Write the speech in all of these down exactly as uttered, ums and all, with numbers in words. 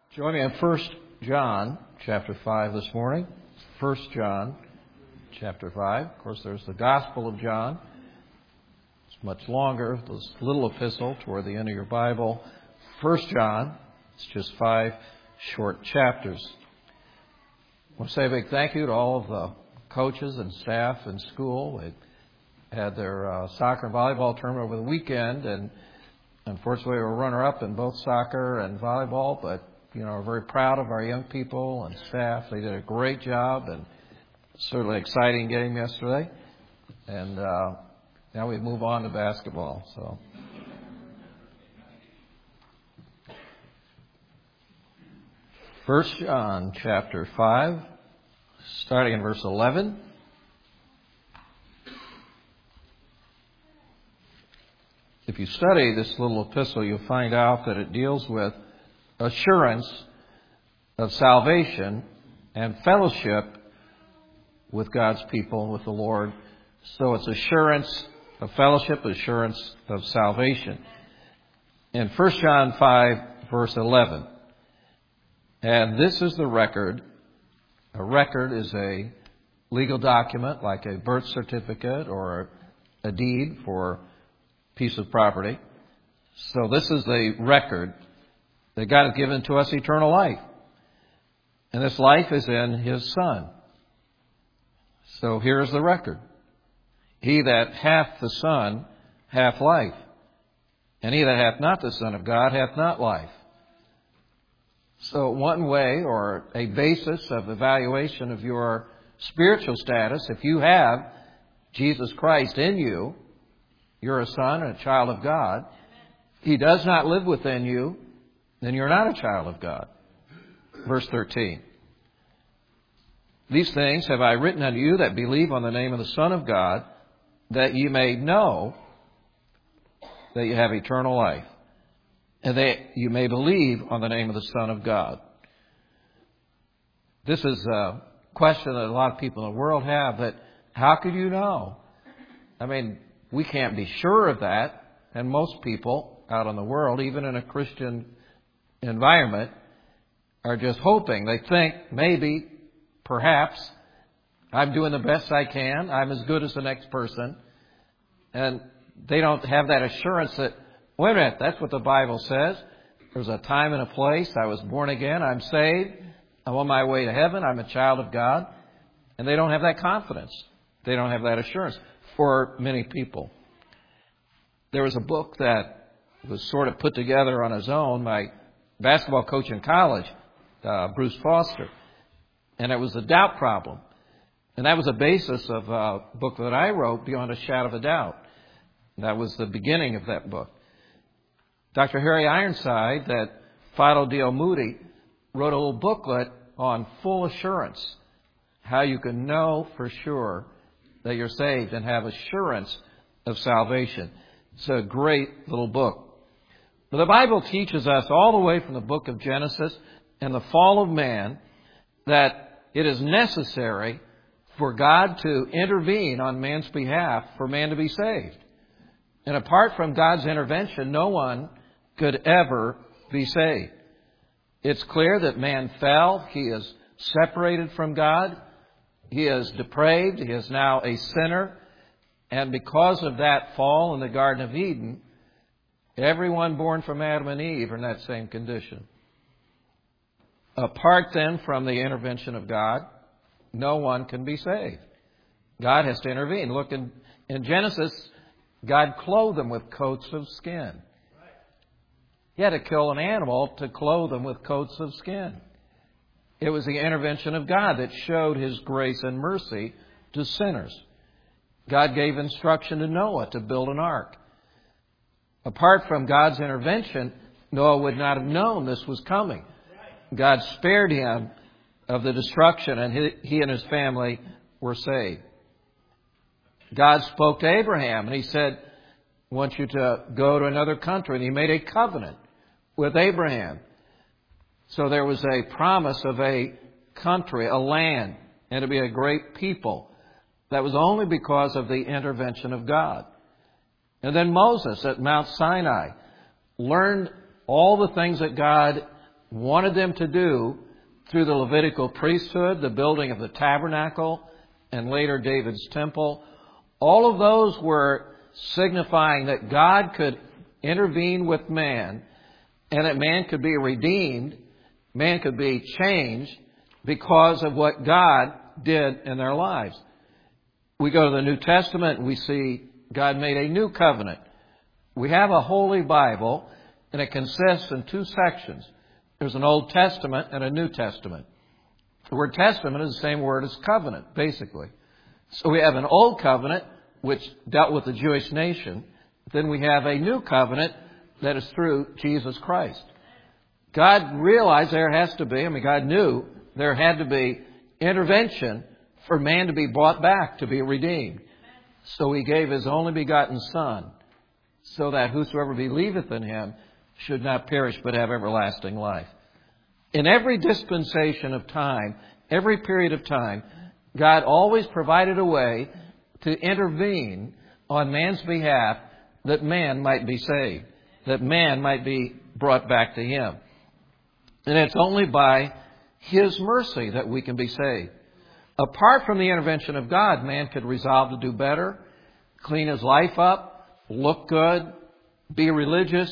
Join me in First John chapter five this morning. First John chapter five. Of course, there's the Gospel of John. It's much longer, this little epistle toward the end of your Bible. First John, it's just five short chapters. I want to say a big thank you to all of the coaches and staff in school. They had their uh, soccer and volleyball tournament over the weekend, and unfortunately we were runner-up in both soccer and volleyball, but you know, we're very proud of our young people and staff. They did a great job, and certainly exciting game yesterday. And uh, now we move on to basketball. So, First John chapter five, starting in verse eleven. If you study this little epistle, you'll find out that it deals with assurance of salvation and fellowship with God's people, with the Lord. So it's assurance of fellowship, assurance of salvation. In First John five, verse eleven, and this is the record. A record is a legal document like a birth certificate or a deed for a piece of property. So this is the record that God has given to us eternal life. And this life is in His Son. So here's the record. He that hath the Son hath life. And he that hath not the Son of God hath not life. So one way or a basis of evaluation of your spiritual status, if you have Jesus Christ in you, you're a son and a child of God. He does not live within you, then you're not a child of God. Verse thirteen. These things have I written unto you that believe on the name of the Son of God, that ye may know that you have eternal life, and that you may believe on the name of the Son of God. This is a question that a lot of people in the world have, that how could you know? I mean, we can't be sure of that, and most people out in the world, even in a Christian environment, are just hoping. They think maybe, perhaps, I'm doing the best I can. I'm as good as the next person. And they don't have that assurance that, wait a minute, that's what the Bible says. There's a time and a place. I was born again. I'm saved. I'm on my way to heaven. I'm a child of God. And they don't have that confidence. They don't have that assurance for many people. There was a book that was sort of put together on his own. My basketball coach in college, uh, Bruce Foster. And it was the doubt problem. And that was the basis of a book that I wrote, Beyond a Shadow of a Doubt. That was the beginning of that book. Doctor Harry Ironside, that Fido D. Moody, wrote a little booklet on full assurance. How you can know for sure that you're saved and have assurance of salvation. It's a great little book. But the Bible teaches us all the way from the book of Genesis and the fall of man that it is necessary for God to intervene on man's behalf for man to be saved. And apart from God's intervention, no one could ever be saved. It's clear that man fell. He is separated from God. He is depraved. He is now a sinner. And because of that fall in the Garden of Eden, everyone born from Adam and Eve are in that same condition. Apart then from the intervention of God, no one can be saved. God has to intervene. Look, in, in Genesis, God clothed them with coats of skin. He had to kill an animal to clothe them with coats of skin. It was the intervention of God that showed His grace and mercy to sinners. God gave instruction to Noah to build an ark. Apart from God's intervention, Noah would not have known this was coming. God spared him of the destruction, and he, he and his family were saved. God spoke to Abraham, and He said, I want you to go to another country. And He made a covenant with Abraham. So there was a promise of a country, a land, and to be a great people. That was only because of the intervention of God. And then Moses at Mount Sinai learned all the things that God wanted them to do through the Levitical priesthood, the building of the tabernacle, and later David's temple. All of those were signifying that God could intervene with man and that man could be redeemed, man could be changed because of what God did in their lives. We go to the New Testament and we see God made a new covenant. We have a Holy Bible, and it consists in two sections. There's an Old Testament and a New Testament. The word testament is the same word as covenant, basically. So we have an Old Covenant, which dealt with the Jewish nation. Then we have a New Covenant that is through Jesus Christ. God realized there has to be, I mean, God knew there had to be intervention for man to be brought back, to be redeemed. So He gave His only begotten Son, so that whosoever believeth in Him should not perish but have everlasting life. In every dispensation of time, every period of time, God always provided a way to intervene on man's behalf that man might be saved, that man might be brought back to Him. And it's only by His mercy that we can be saved. Apart from the intervention of God, man could resolve to do better, clean his life up, look good, be religious,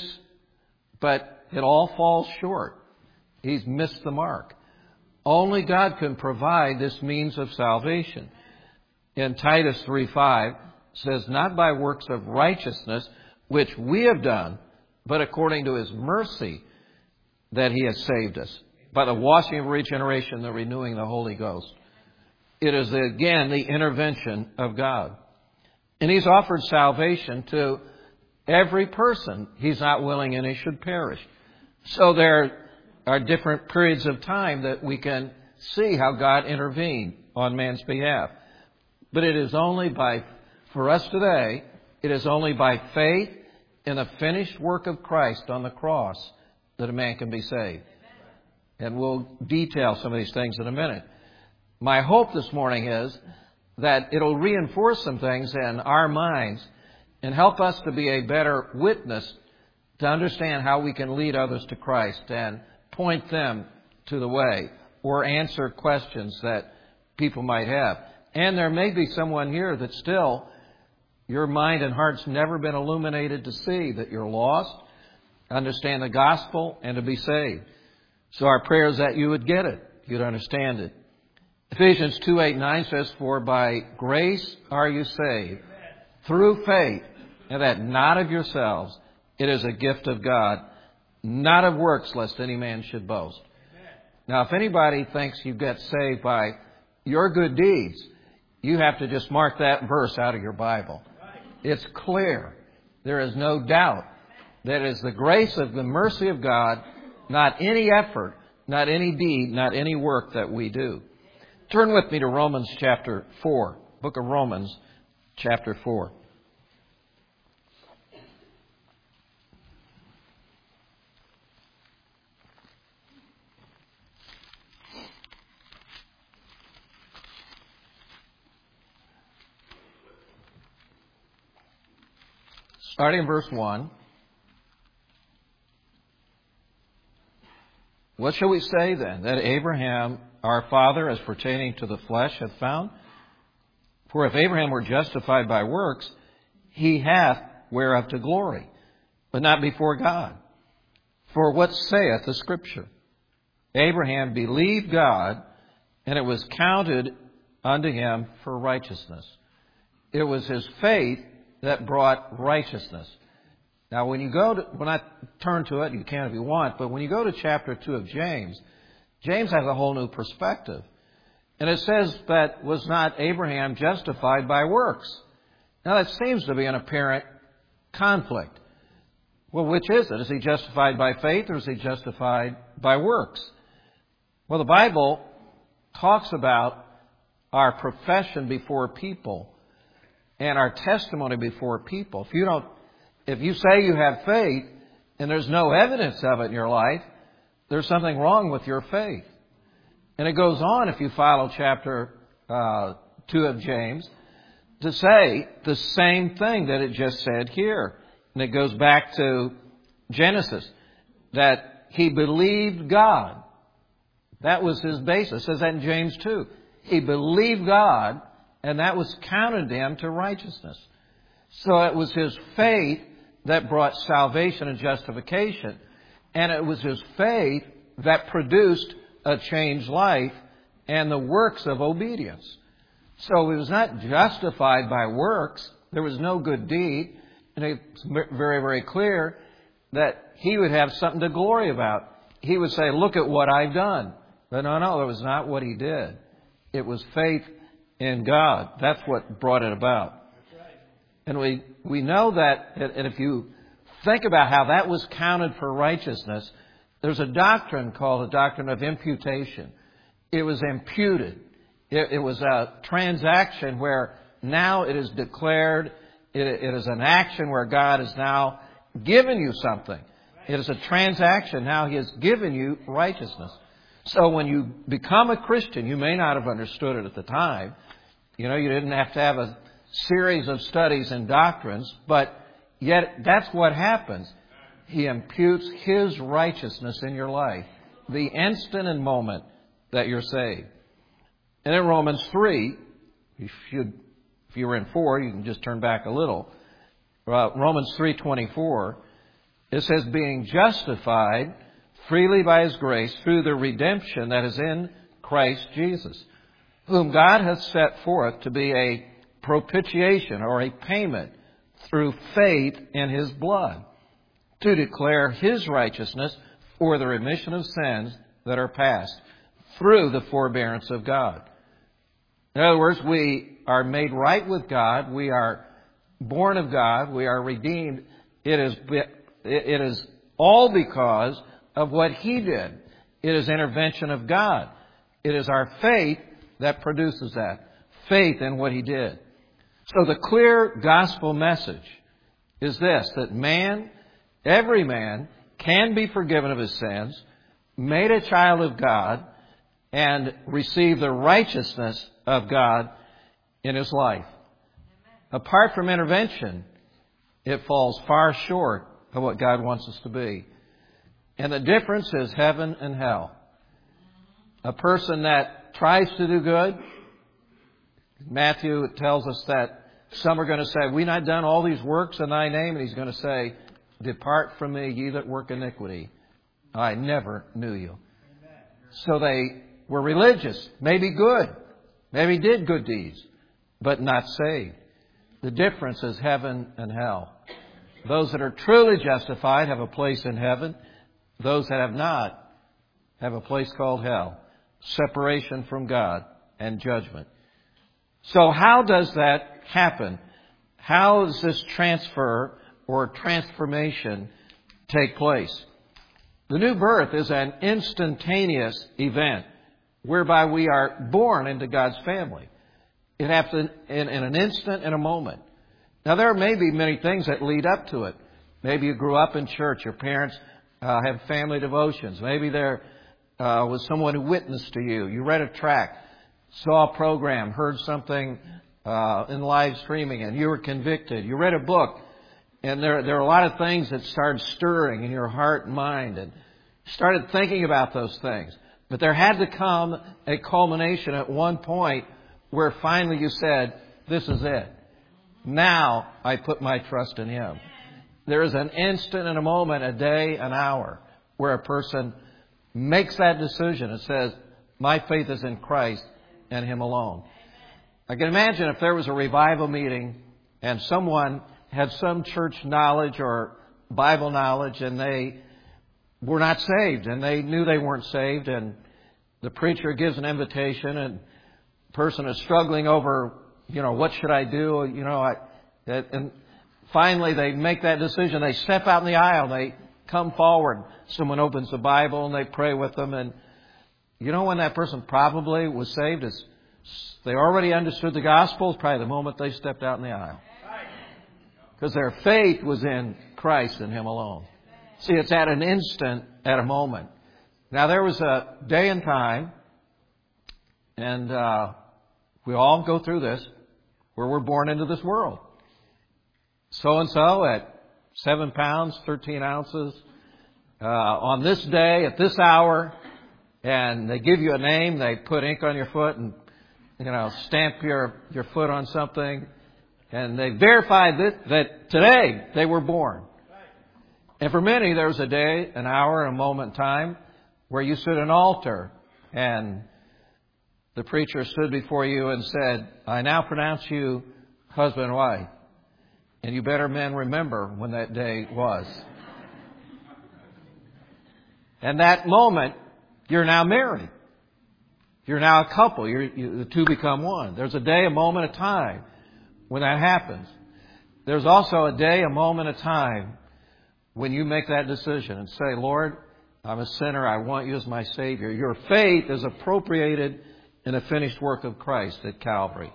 but it all falls short. He's missed the mark. Only God can provide this means of salvation. In Titus three five, it says, not by works of righteousness, which we have done, but according to His mercy that He has saved us, by the washing of regeneration, the renewing of the Holy Ghost. It is, again, the intervention of God. And He's offered salvation to every person. He's not willing any should perish. So there are different periods of time that we can see how God intervened on man's behalf. But it is only by, for us today, it is only by faith in the finished work of Christ on the cross that a man can be saved. And we'll detail some of these things in a minute. My hope this morning is that it'll reinforce some things in our minds and help us to be a better witness to understand how we can lead others to Christ and point them to the way or answer questions that people might have. And there may be someone here that still, your mind and heart's never been illuminated to see that you're lost, understand the gospel, and to be saved. So our prayer is that you would get it, you'd understand it. Ephesians two eight nine says, for by grace are you saved, through faith, and that not of yourselves. It is a gift of God, not of works, lest any man should boast. Now, if anybody thinks you get saved by your good deeds, you have to just mark that verse out of your Bible. It's clear. There is no doubt that it is the grace of the mercy of God, not any effort, not any deed, not any work that we do. Turn with me to Romans chapter four, book of Romans chapter four. Starting in verse one. What shall we say then? That Abraham, our father, as pertaining to the flesh, hath found? For if Abraham were justified by works, he hath whereof to glory, but not before God. For what saith the Scripture? Abraham believed God, and it was counted unto him for righteousness. It was his faith that brought righteousness. Now, when you go to, when I turn to it, you can if you want, but when you go to chapter two of James, James has a whole new perspective. And it says that was not Abraham justified by works. Now, that seems to be an apparent conflict. Well, which is it? Is he justified by faith or is he justified by works? Well, the Bible talks about our profession before people and our testimony before people. If you don't If you say you have faith and there's no evidence of it in your life, there's something wrong with your faith. And it goes on, if you follow chapter uh, two of James, to say the same thing that it just said here. And it goes back to Genesis, that he believed God. That was his basis. It says that in James two. He believed God, and that was counted to him to righteousness. So it was his faith that brought salvation and justification. And it was his faith that produced a changed life and the works of obedience. So he was not justified by works. There was no good deed. And it's very, very clear that he would have something to glory about. He would say, look at what I've done. But no, no, that was not what he did. It was faith in God. That's what brought it about. And we, we know that, and if you think about how that was counted for righteousness, there's a doctrine called the doctrine of imputation. It was imputed. It, it was a transaction where now it is declared, it, it is an action where God has now given you something. It is a transaction. Now He has given you righteousness. So when you become a Christian, you may not have understood it at the time. You know, you didn't have to have a series of studies and doctrines, but yet that's what happens. He imputes His righteousness in your life, the instant and moment that you're saved. And in Romans three, you should, if you were in four, you can just turn back a little. Uh, Romans three twenty-four, it says, being justified freely by His grace through the redemption that is in Christ Jesus, whom God hath set forth to be a propitiation or a payment through faith in His blood, to declare His righteousness for the remission of sins that are past through the forbearance of God. In other words, we are made right with God. We are born of God. We are redeemed. It is, it is all because of what He did. It is intervention of God. It is our faith that produces that. Faith in what He did. So the clear gospel message is this, that man, every man, can be forgiven of his sins, made a child of God, and receive the righteousness of God in his life. Apart from intervention, it falls far short of what God wants us to be. And the difference is heaven and hell. A person that tries to do good, Matthew tells us that some are going to say, we've not done all these works in Thy name. And He's going to say, depart from me, ye that work iniquity. I never knew you. So they were religious, maybe good, maybe did good deeds, but not saved. The difference is heaven and hell. Those that are truly justified have a place in heaven. Those that have not have a place called hell. Separation from God and judgment. So how does that happen? How does this transfer or transformation take place? The new birth is an instantaneous event whereby we are born into God's family. It happens in, in an instant, in a moment. Now, there may be many things that lead up to it. Maybe you grew up in church. Your parents uh, have family devotions. Maybe there uh, was someone who witnessed to you. You read a tract, saw a program, heard something uh, in live streaming, and you were convicted. You read a book, and there, there are a lot of things that started stirring in your heart and mind, and started thinking about those things. But there had to come a culmination at one point where finally you said, this is it. Now I put my trust in Him. There is an instant and a moment, a day, an hour, where a person makes that decision and says, my faith is in Christ and Him alone. I can imagine if there was a revival meeting and someone had some church knowledge or Bible knowledge and they were not saved and they knew they weren't saved, and the preacher gives an invitation and the person is struggling over, you know, what should I do? You know, I, and finally they make that decision. They step out in the aisle. They come forward. Someone opens the Bible and they pray with them. And you know when that person probably was saved is they already understood the gospel. It's probably the moment they stepped out in the aisle. Because their faith was in Christ and Him alone. See, it's at an instant, at a moment. Now, there was a day and time, and uh, we all go through this, where we're born into this world. So-and-so at seven pounds, thirteen ounces, uh, on this day at this hour, and they give you a name. They put ink on your foot and, you know, stamp your, your foot on something. And they verify that, that today they were born. And for many, there was a day, an hour, a moment in time where you stood at an altar and the preacher stood before you and said, I now pronounce you husband and wife. And you better men remember when that day was. And that moment, you're now married. You're now a couple. You're, you, the two become one. There's a day, a moment, a time when that happens. There's also a day, a moment, a time when you make that decision and say, Lord, I'm a sinner. I want you as my Savior. Your faith is appropriated in the finished work of Christ at Calvary.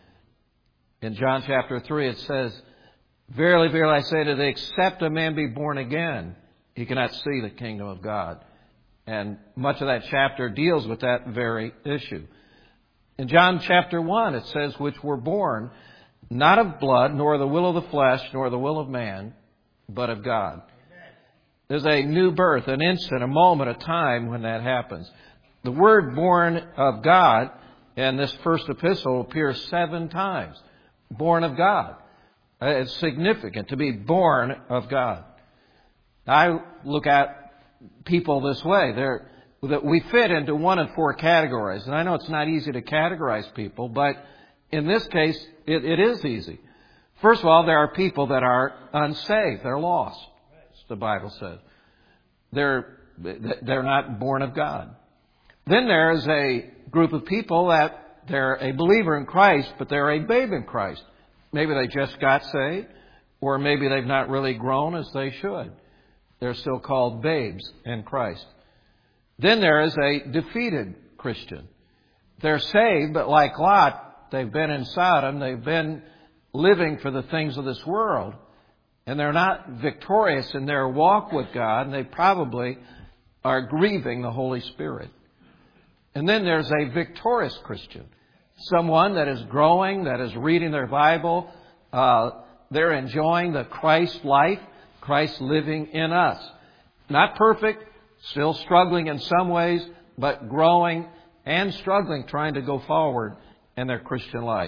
In John chapter three, it says, Verily, verily, I say to thee, except a man be born again, he cannot see the kingdom of God. And much of that chapter deals with that very issue. In John chapter one, it says, which were born not of blood, nor the will of the flesh, nor the will of man, but of God. There's a new birth, an instant, a moment, a time when that happens. The word born of God in this first epistle appears seven times. Born of God. It's significant to be born of God. I look at people this way. They're, that we fit into one of four categories. And I know it's not easy to categorize people, but in this case, it, it is easy. First of all, there are people that are unsaved. They're lost, as the Bible says. They're, they're not born of God. Then there is a group of people that they're a believer in Christ, but they're a babe in Christ. Maybe they just got saved, or maybe they've not really grown as they should. They're still called babes in Christ. Then there is a defeated Christian. They're saved, but like Lot, they've been in Sodom. They've been living for the things of this world. And they're not victorious in their walk with God. And they probably are grieving the Holy Spirit. And then there's a victorious Christian. Someone that is growing, that is reading their Bible. Uh, they're enjoying the Christ life. Christ living in us. Not perfect, still struggling in some ways, but growing and struggling, trying to go forward in their Christian life.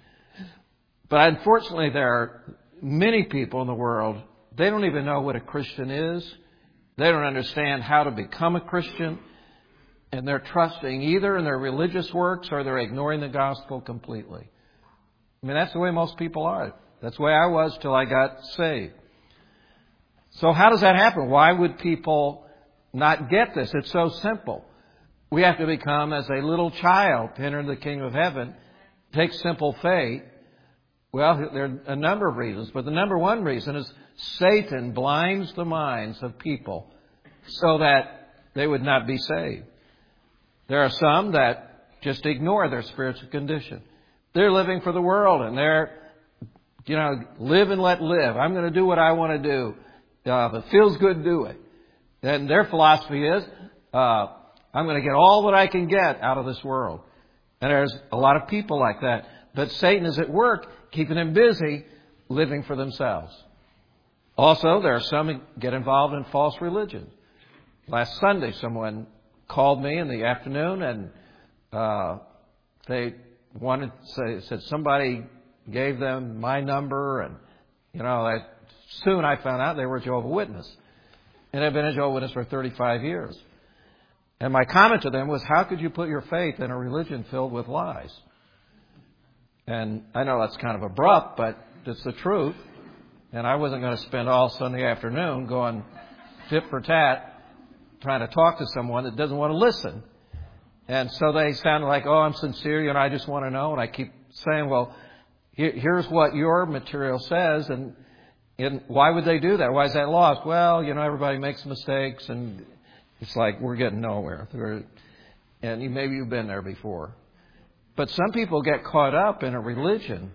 But unfortunately, there are many people in the world, they don't even know what a Christian is. They don't understand how to become a Christian. And they're trusting either in their religious works or they're ignoring the gospel completely. I mean, that's the way most people are. That's the way I was till I got saved. So how does that happen? Why would people not get this? It's so simple. We have to become as a little child to enter the kingdom of heaven. Take simple faith. Well, there are a number of reasons, but the number one reason is Satan blinds the minds of people so that they would not be saved. There are some that just ignore their spiritual condition. They're living for the world and they're, you know, live and let live. I'm going to do what I want to do. Uh, if it feels good, do it. And their philosophy is, uh, I'm going to get all that I can get out of this world. And there's a lot of people like that. But Satan is at work, keeping them busy, living for themselves. Also, there are some who get involved in false religion. Last Sunday, someone called me in the afternoon and uh, they wanted to say, said somebody gave them my number. And, you know, I, soon I found out they were a Jehovah's Witness. And I've been a Jehovah's Witness for thirty-five years. And my comment to them was, how could you put your faith in a religion filled with lies? And I know that's kind of abrupt, but it's the truth. And I wasn't going to spend all Sunday afternoon going tit for tat trying to talk to someone that doesn't want to listen. And so they sounded like, oh, I'm sincere, you know, I just want to know. And I keep saying, well, here, here's what your material says. And, and why would they do that? Why is that lost? Well, you know, everybody makes mistakes. And it's like we're getting nowhere. We're, and you, maybe you've been there before. But some people get caught up in a religion.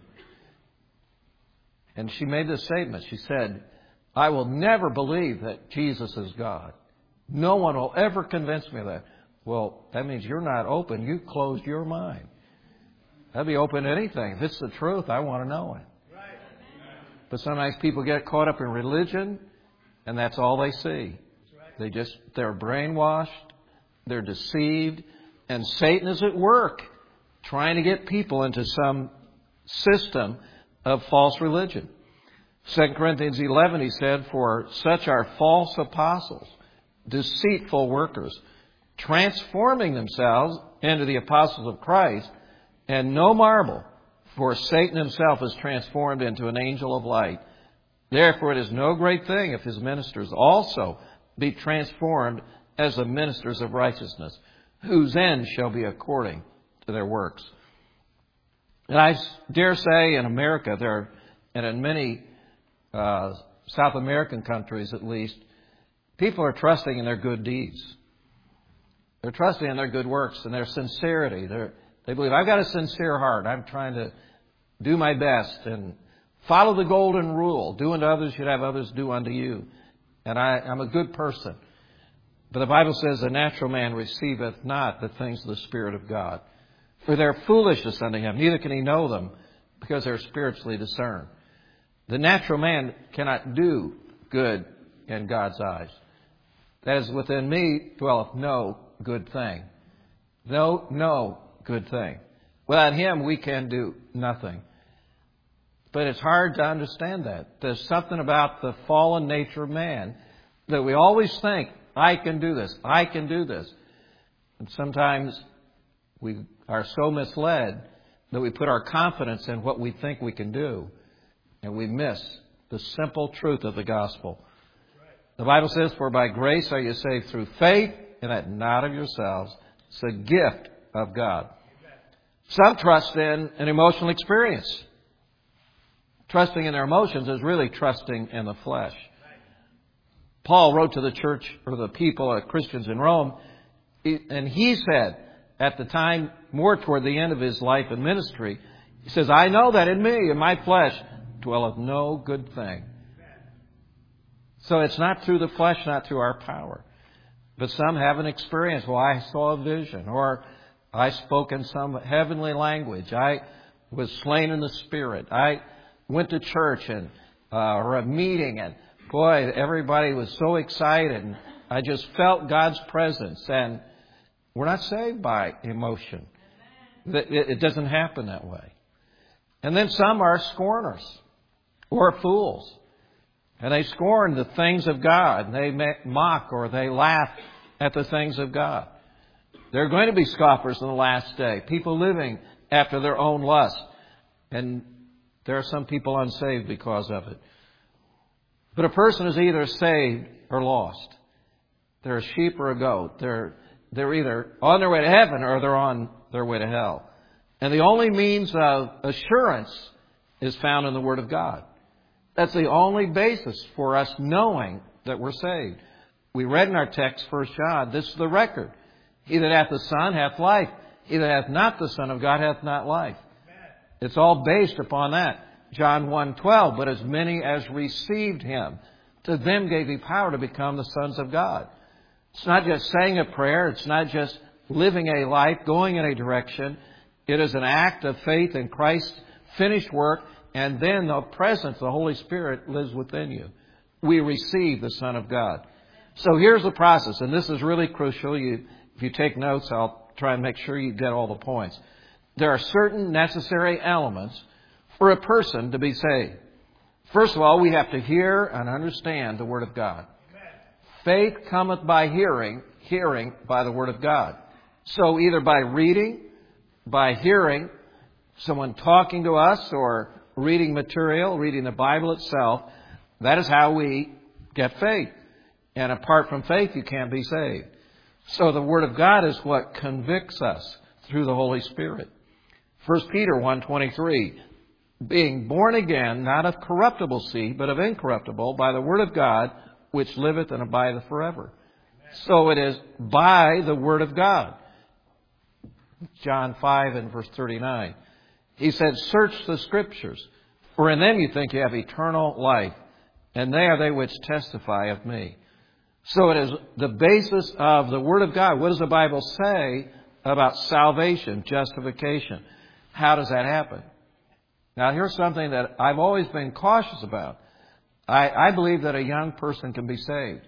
And she made this statement. She said, I will never believe that Jesus is God. No one will ever convince me of that. Well, that means you're not open. You've closed your mind. I'd be open to anything. If it's the truth, I want to know it. But sometimes people get caught up in religion, and that's all they see. They just, they're brainwashed, they're deceived, and Satan is at work trying to get people into some system of false religion. Second Corinthians eleven, he said, for such are false apostles, deceitful workers, transforming themselves into the apostles of Christ, and no marvel, for Satan himself is transformed into an angel of light. Therefore it is no great thing if his ministers also be transformed as the ministers of righteousness, whose end shall be according to their works. And I dare say in America, there, and in many uh, South American countries at least, people are trusting in their good deeds. They're trusting in their good works and their sincerity. They're, they believe, I've got a sincere heart. I'm trying to do my best and follow the golden rule. Do unto others, you'd have others do unto you. And I, I'm a good person. But the Bible says, the natural man receiveth not the things of the Spirit of God, for they're foolishness unto him. Neither can he know them, because they're spiritually discerned. The natural man cannot do good in God's eyes. That is, within me dwelleth no good thing. No, no good thing. Without him, we can do nothing. But it's hard to understand that. There's something about the fallen nature of man that we always think, I can do this, I can do this. And sometimes we are so misled that we put our confidence in what we think we can do, and we miss the simple truth of the gospel. The Bible says, for by grace are you saved through faith, and that not of yourselves. It's a gift of God. Some trust in an emotional experience. Trusting in their emotions is really trusting in the flesh. Paul wrote to the church, or the people, uh, Christians in Rome, and he said, at the time, more toward the end of his life and ministry, he says, I know that in me, in my flesh, dwelleth no good thing. So it's not through the flesh, not through our power. But some have an experience. Well, I saw a vision, or I spoke in some heavenly language. I was slain in the Spirit. I went to church and uh, or a meeting, and boy, everybody was so excited. And I just felt God's presence. And we're not saved by emotion. It doesn't happen that way. And then some are scorners or fools. And they scorn the things of God. They mock or they laugh at the things of God. There are going to be scoffers in the last day. People living after their own lust. And there are some people unsaved because of it. But a person is either saved or lost. They're a sheep or a goat. They're, they're either on their way to heaven or they're on their way to hell. And the only means of assurance is found in the Word of God. That's the only basis for us knowing that we're saved. We read in our text, First John, this is the record. He that hath the Son hath life. He that hath not the Son of God hath not life. It's all based upon that. John one twelve, but as many as received him, to them gave he power to become the sons of God. It's not just saying a prayer. It's not just living a life, going in a direction. It is an act of faith in Christ's finished work, and then the presence of the Holy Spirit lives within you. We receive the Son of God. So here's the process, and this is really crucial. You, if you take notes, I'll try and make sure you get all the points. There are certain necessary elements for a person to be saved. First of all, we have to hear and understand the Word of God. Faith cometh by hearing, hearing by the Word of God. So either by reading, by hearing, someone talking to us, or reading material, reading the Bible itself, that is how we get faith. And apart from faith, you can't be saved. So the Word of God is what convicts us through the Holy Spirit. First Peter one twenty-three, being born again, not of corruptible seed, but of incorruptible, by the Word of God, which liveth and abideth forever. So it is by the Word of God. John five and verse thirty-nine. He said, search the Scriptures, for in them you think you have eternal life, and they are they which testify of me. So it is the basis of the Word of God. What does the Bible say about salvation, justification? How does that happen? Now, here's something that I've always been cautious about. I, I believe that a young person can be saved.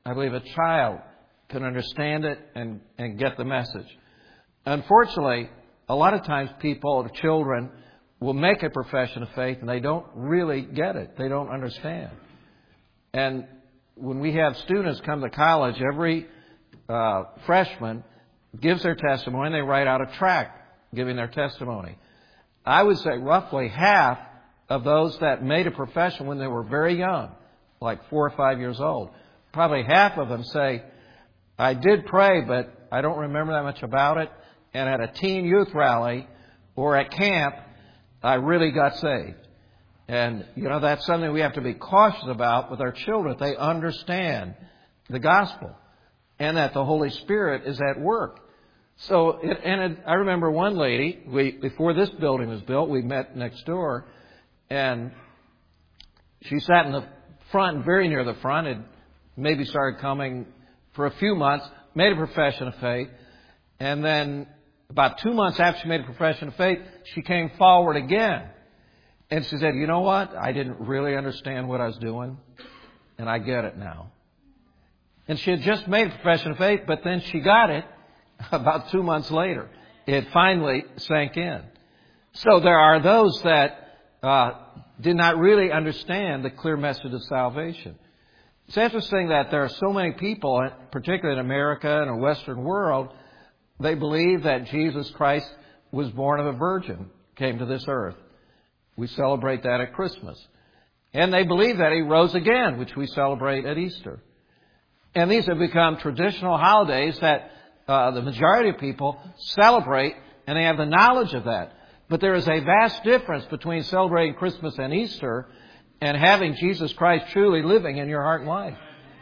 I believe a child can understand it and, and get the message. Unfortunately, a lot of times people, children, will make a profession of faith and they don't really get it. They don't understand. And when we have students come to college, every uh, freshman gives their testimony and they write out a tract giving their testimony. I would say roughly half of those that made a profession when they were very young, like four or five years old, probably half of them say, I did pray, but I don't remember that much about it. And at a teen youth rally or at camp, I really got saved. And, you know, that's something we have to be cautious about with our children. They understand the gospel and that the Holy Spirit is at work. So, it, and it, I remember one lady, we, before this building was built, we met next door, and she sat in the front, very near the front, and maybe started coming for a few months, made a profession of faith, and then about two months after she made a profession of faith, she came forward again. And she said, you know what? I didn't really understand what I was doing, and I get it now. And she had just made a profession of faith, but then she got it about two months later. It finally sank in. So there are those that uh, did not really understand the clear message of salvation. It's interesting that there are so many people, particularly in America and the Western world, they believe that Jesus Christ was born of a virgin, came to this earth. We celebrate that at Christmas. And they believe that He rose again, which we celebrate at Easter. And these have become traditional holidays that uh, the majority of people celebrate, and they have the knowledge of that. But there is a vast difference between celebrating Christmas and Easter and having Jesus Christ truly living in your heart and life.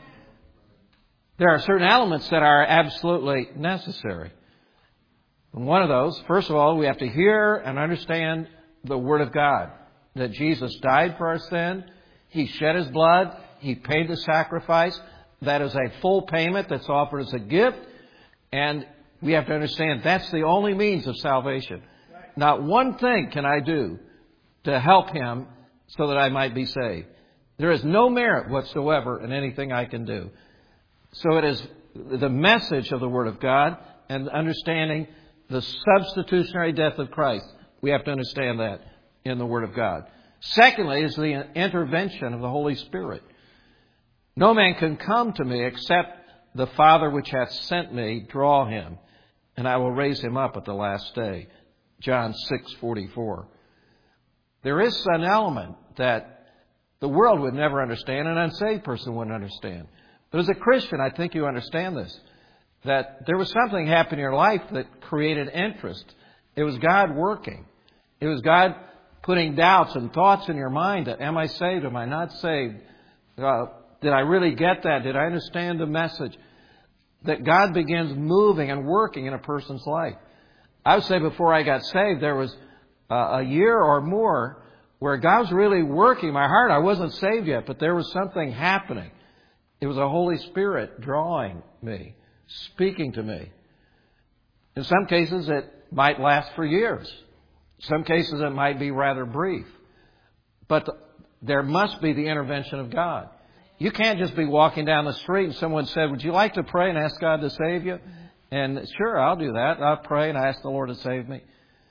There are certain elements that are absolutely necessary. And one of those, first of all, we have to hear and understand the Word of God. That Jesus died for our sin. He shed His blood. He paid the sacrifice. That is a full payment that's offered as a gift. And we have to understand that's the only means of salvation. Not one thing can I do to help Him so that I might be saved. There is no merit whatsoever in anything I can do. So it is the message of the Word of God and understanding the substitutionary death of Christ. We have to understand that in the Word of God. Secondly is the intervention of the Holy Spirit. No man can come to me except the Father which hath sent me draw him, and I will raise him up at the last day. John six forty-four. There is an element that the world would never understand, an unsaved person wouldn't understand. But as a Christian, I think you understand this, that there was something happening in your life that created interest. It was God working. It was God putting doubts and thoughts in your mind that, am I saved? Am I not saved? Uh, did I really get that? Did I understand the message? That God begins moving and working in a person's life. I would say before I got saved, there was uh, a year or more where God was really working my heart. I wasn't saved yet, but there was something happening. It was the Holy Spirit drawing me, speaking to me. In some cases, it might last for years. In some cases, it might be rather brief. But the, there must be the intervention of God. You can't just be walking down the street and someone said, would you like to pray and ask God to save you? And sure, I'll do that. I'll pray and ask the Lord to save me.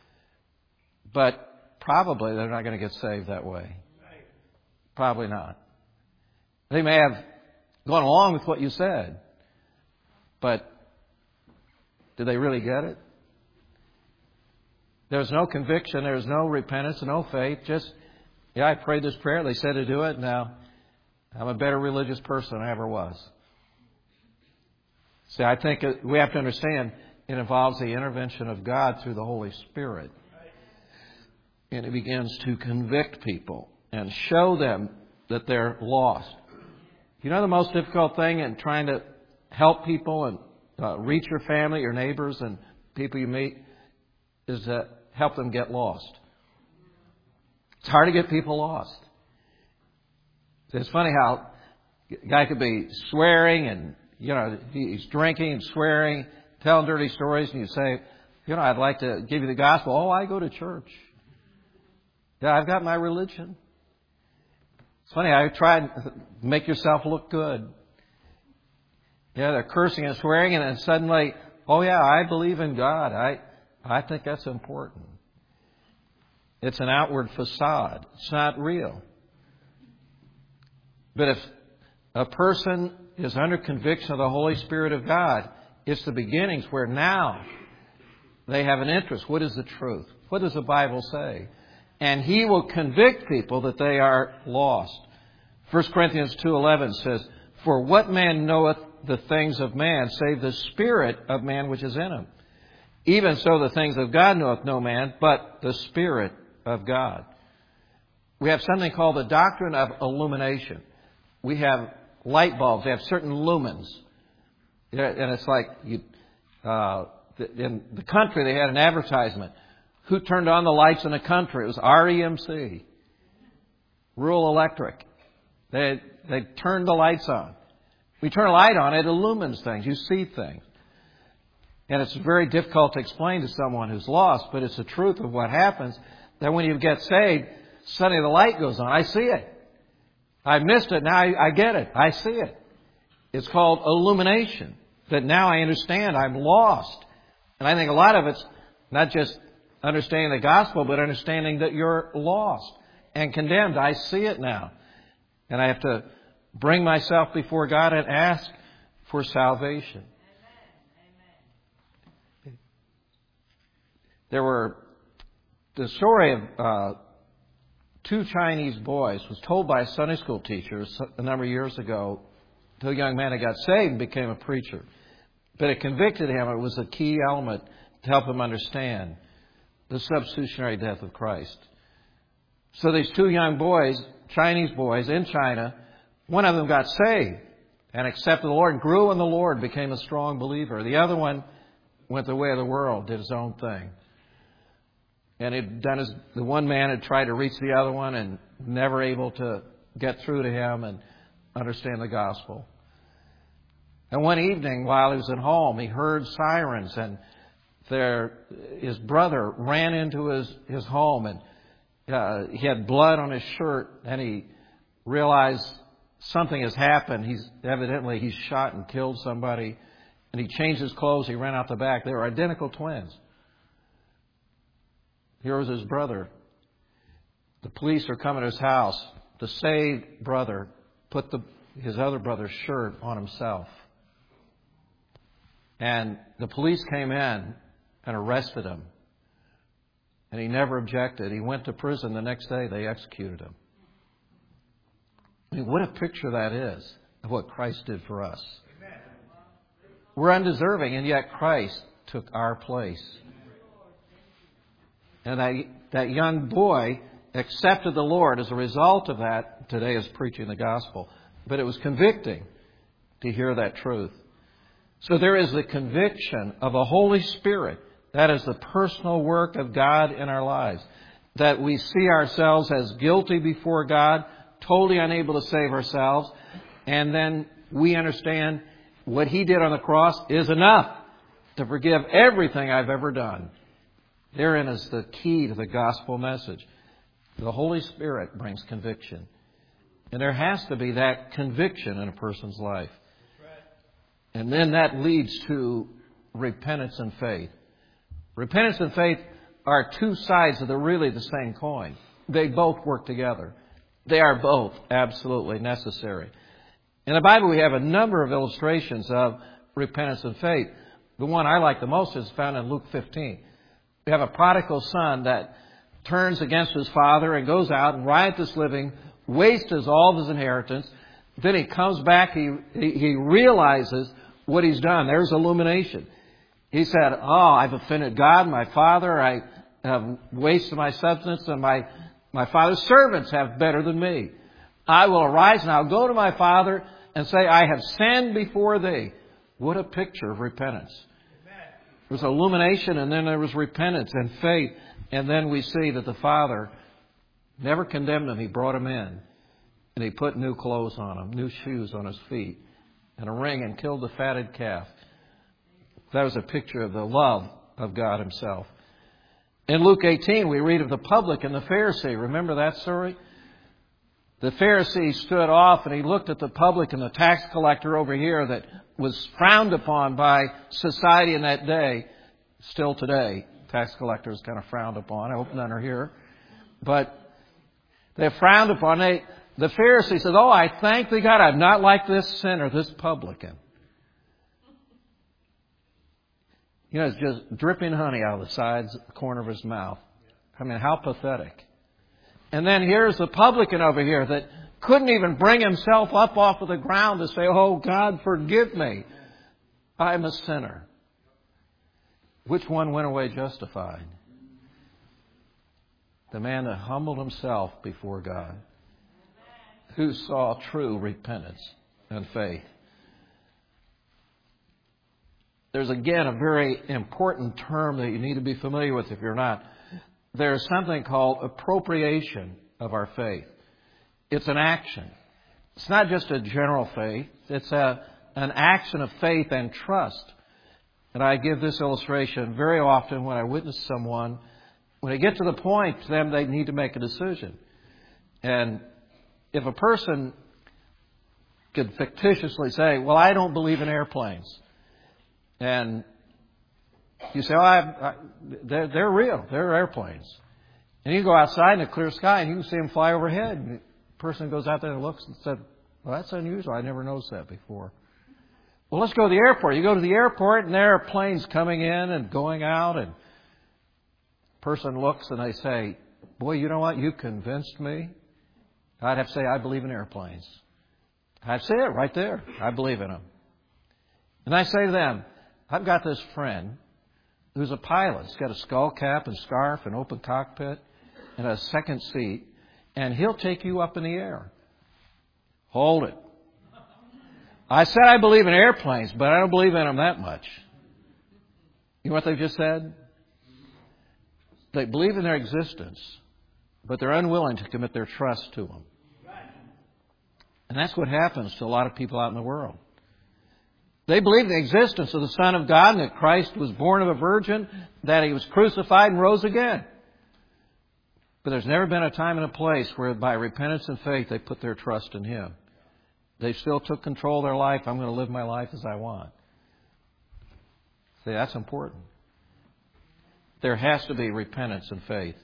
But probably they're not going to get saved that way. Probably not. They may have gone along with what you said, but did they really get it? There's no conviction. There's no repentance, no faith. Just, yeah, I prayed this prayer. They said to do it. Now, I'm a better religious person than I ever was. See, I think we have to understand it involves the intervention of God through the Holy Spirit. And it begins to convict people and show them that they're lost. You know the most difficult thing in trying to help people and uh, reach your family, your neighbors, and people you meet is to help them get lost. It's hard to get people lost. It's funny how a guy could be swearing and, you know, he's drinking and swearing, telling dirty stories, and you say, you know, I'd like to give you the gospel. Oh, I go to church. Yeah, I've got my religion. It's funny, I try to make yourself look good. Yeah, they're cursing and swearing, and then suddenly, oh yeah, I believe in God. I, I think that's important. It's an outward facade. It's not real. But if a person is under conviction of the Holy Spirit of God, it's the beginnings where now they have an interest. What is the truth? What does the Bible say? And He will convict people that they are lost. First Corinthians two eleven says, "For what man knoweth the things of man, save the spirit of man which is in him? Even so the things of God knoweth no man, but the Spirit of God." We have something called the doctrine of illumination. We have light bulbs. They have certain lumens. And it's like, you, uh, in the country, they had an advertisement. Who turned on the lights in the country? It was R E M C. Rural Electric. They, they turned the lights on. We turn a light on, it illumines things. You see things. And it's very difficult to explain to someone who's lost, but it's the truth of what happens, that when you get saved, suddenly the light goes on. I see it. I missed it. Now I, I get it. I see it. It's called illumination. That now I understand I'm lost. And I think a lot of it's not just understanding the gospel, but understanding that you're lost and condemned. I see it now. And I have to bring myself before God and ask for salvation. There were, the story of uh, two Chinese boys was told by a Sunday school teacher a number of years ago to a young man that got saved and became a preacher. But it convicted him. It was a key element to help him understand the substitutionary death of Christ. So these two young boys, Chinese boys in China, one of them got saved and accepted the Lord and grew in the Lord, became a strong believer. The other one went the way of the world, did his own thing. And he'd done his, the one man had tried to reach the other one and never able to get through to him and understand the gospel. And one evening while he was at home, he heard sirens, and there, his brother ran into his, his home, and uh, he had blood on his shirt, and he realized something has happened. He's evidently he's shot and killed somebody, and he changed his clothes. He ran out the back. They were identical twins. Here was his brother. The police are coming to his house. The saved brother put the, his other brother's shirt on himself. And the police came in and arrested him. And he never objected. He went to prison. The next day they executed him. I mean, what a picture that is of what Christ did for us. We're undeserving, and yet Christ took our place. And that, that young boy accepted the Lord as a result of that. Today is preaching the gospel. But it was convicting to hear that truth. So there is the conviction of the Holy Spirit. That is the personal work of God in our lives. That we see ourselves as guilty before God, totally unable to save ourselves. And then we understand what He did on the cross is enough to forgive everything I've ever done. Therein is the key to the gospel message. The Holy Spirit brings conviction. And there has to be that conviction in a person's life. And then that leads to repentance and faith. Repentance and faith are two sides of the really the same coin. They both work together. They are both absolutely necessary. In the Bible, we have a number of illustrations of repentance and faith. The one I like the most is found in Luke fifteen. We have a prodigal son that turns against his father and goes out and riotous living, wastes all of his inheritance. Then he comes back, he, he realizes what he's done. There's illumination. He said, oh, I've offended God, my father. I have wasted my substance, and my, my father's servants have better than me. I will arise and I'll go to my father and say, I have sinned before thee. What a picture of repentance. There was illumination, and then there was repentance and faith. And then we see that the Father never condemned him. He brought him in. And He put new clothes on him, new shoes on his feet, and a ring, and killed the fatted calf. That was a picture of the love of God Himself. In Luke eighteen, we read of the publican and the Pharisee. Remember that story? The Pharisee stood off and he looked at the publican, the tax collector over here that was frowned upon by society in that day. Still today, tax collectors kind of frowned upon. I hope none are here. But they're frowned upon. They, the Pharisee said, oh, I thank thee, God, I'm not like this sinner, this publican. You know, it's just dripping honey out of the sides, the corner of his mouth. I mean, how pathetic. And then here's the publican over here that couldn't even bring himself up off of the ground to say, oh, God, forgive me. I'm a sinner. Which one went away justified? The man that humbled himself before God, who saw true repentance and faith. There's again a very important term that you need to be familiar with if you're not. There's something called appropriation of our faith. It's an action. It's not just a general faith. It's a, an action of faith and trust. And I give this illustration very often when I witness someone. When they get to the point, then they need to make a decision. And if a person could fictitiously say, well, I don't believe in airplanes. And you say, oh, I, I, they're, they're real. They're airplanes. And you go outside in a clear sky and you can see them fly overhead. And the person goes out there and looks and said, well, that's unusual. I never noticed that before. Well, let's go to the airport. You go to the airport and there are planes coming in and going out. And the person looks and they say, boy, you know what? You convinced me. I'd have to say, I believe in airplanes. I'd say it right there. I believe in them. And I say to them, I've got this friend who's a pilot. He's got a skull cap and scarf and open cockpit and a second seat. And he'll take you up in the air. Hold it. I said I believe in airplanes, but I don't believe in them that much. You know what they've just said? They believe in their existence, but they're unwilling to commit their trust to them. And that's what happens to a lot of people out in the world. They believe in the existence of the Son of God and that Christ was born of a virgin, that He was crucified and rose again. But there's never been a time and a place where by repentance and faith they put their trust in Him. They still took control of their life. I'm going to live my life as I want. See, that's important. There has to be repentance and faith.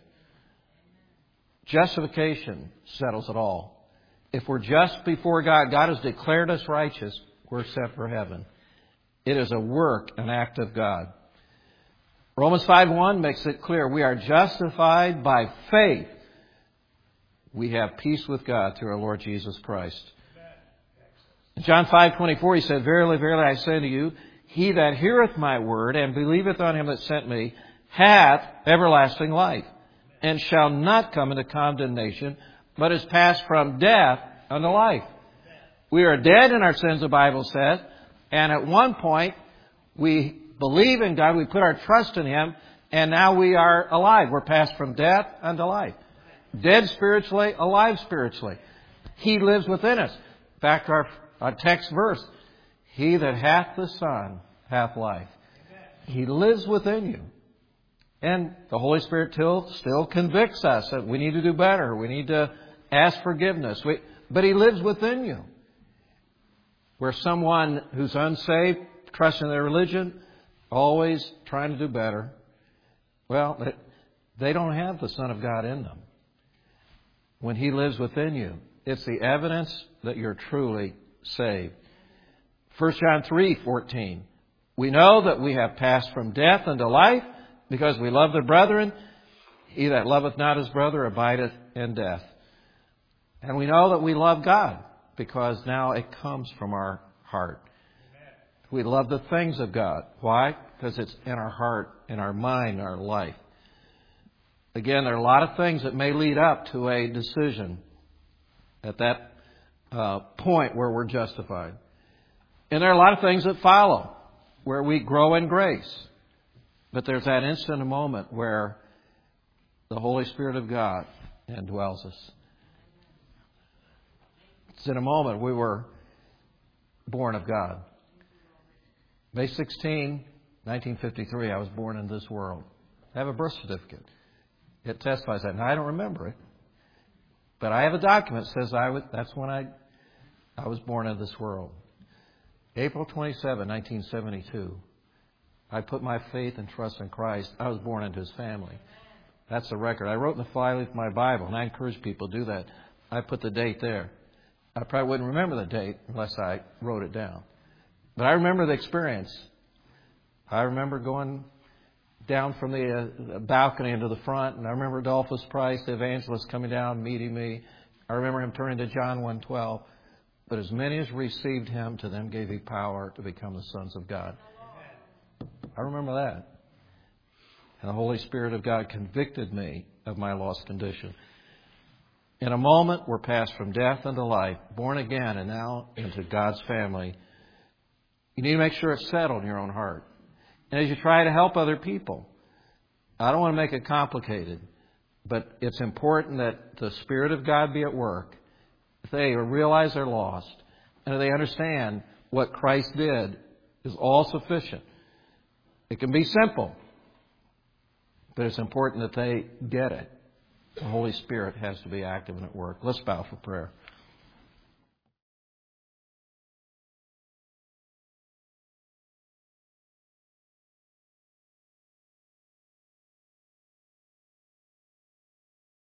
Justification settles it all. If we're just before God, God has declared us righteous, we're set for heaven. It is a work, an act of God. Romans five one makes it clear we are justified by faith. We have peace with God through our Lord Jesus Christ. In John five twenty-four, He said, Verily, verily, I say to you, he that heareth my word and believeth on Him that sent me hath everlasting life, and shall not come into condemnation, but is passed from death unto life. We are dead in our sins, the Bible says, and at one point we believe in God, we put our trust in Him, and now we are alive. We're passed from death unto life. Dead spiritually, alive spiritually. He lives within us. Back to our, our text verse. He that hath the Son hath life. He lives within you. And the Holy Spirit still, still convicts us that we need to do better. We need to ask forgiveness. We, but He lives within you. Where someone who's unsaved, trusting their religion, always trying to do better, well, they don't have the Son of God in them. When He lives within you, it's the evidence that you're truly saved. First John three fourteen. We know that we have passed from death unto life because we love the brethren. He that loveth not his brother abideth in death. And we know that we love God because now it comes from our heart. We love the things of God. Why? Because it's in our heart, in our mind, our life. Again, there are a lot of things that may lead up to a decision at that uh, point where we're justified. And there are a lot of things that follow where we grow in grace. But there's that instant moment where the Holy Spirit of God indwells us. It's in a moment we were born of God. May sixteenth, nineteen fifty-three, I was born in this world. I have a birth certificate. It testifies that. Now, I don't remember it. But I have a document that says I was, that's when I, I was born into this world. April twenty-seventh, nineteen seventy-two. I put my faith and trust in Christ. I was born into His family. That's the record. I wrote in the fly leaf of my Bible, and I encourage people to do that. I put the date there. I probably wouldn't remember the date unless I wrote it down. But I remember the experience. I remember going down from the uh, balcony into the front, and I remember Adolphus Price, the evangelist, coming down, meeting me. I remember him turning to John one twelve. But as many as received Him, to them gave He power to become the sons of God. I remember that. And the Holy Spirit of God convicted me of my lost condition. In a moment, we're passed from death into life, born again, and now into God's family. You need to make sure it's settled in your own heart. And as you try to help other people, I don't want to make it complicated, but it's important that the Spirit of God be at work. If they realize they're lost, and if they understand what Christ did is all sufficient. It can be simple, but it's important that they get it. The Holy Spirit has to be active and at work. Let's bow for prayer.